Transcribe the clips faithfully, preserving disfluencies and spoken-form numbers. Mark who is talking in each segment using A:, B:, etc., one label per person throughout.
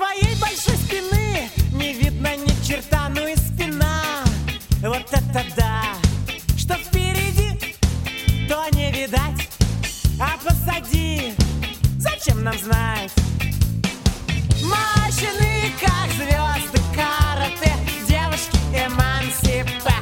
A: твоей большой спины не видно ни черта, ну и спина. Вот это да! Что впереди, то не видать, а позади зачем нам знать? Мощные, как звезды карате, девушки эмансипе.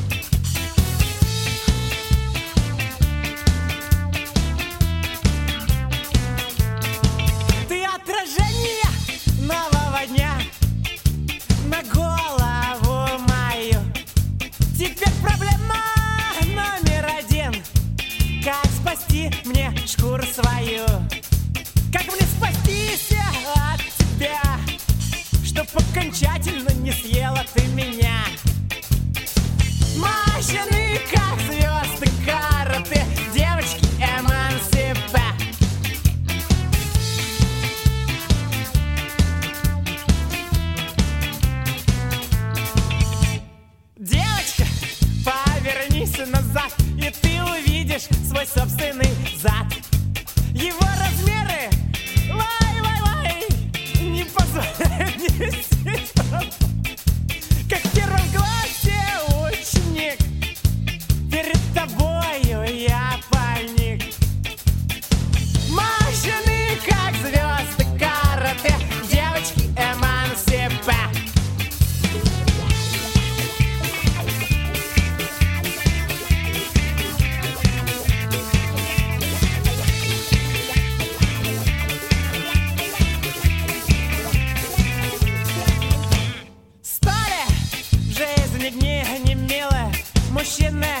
A: Ты отражение нового дня на голову мою. Теперь проблема номер один: как спасти мне шкуру свою? Как мне спастись от тебя, чтоб окончательно не съела ты меня? Мощные, как звезды карате, девочки эмансипе. Девочка, повернись назад, и ты увидишь свой собственный зад. Его размеры, вай-вай-вай, не позволяют не сесть. Как в первом классе ученик, перед тобою я паник. Мощные, как звезды карате, девочки эмансипе. Дни не милые, мужчины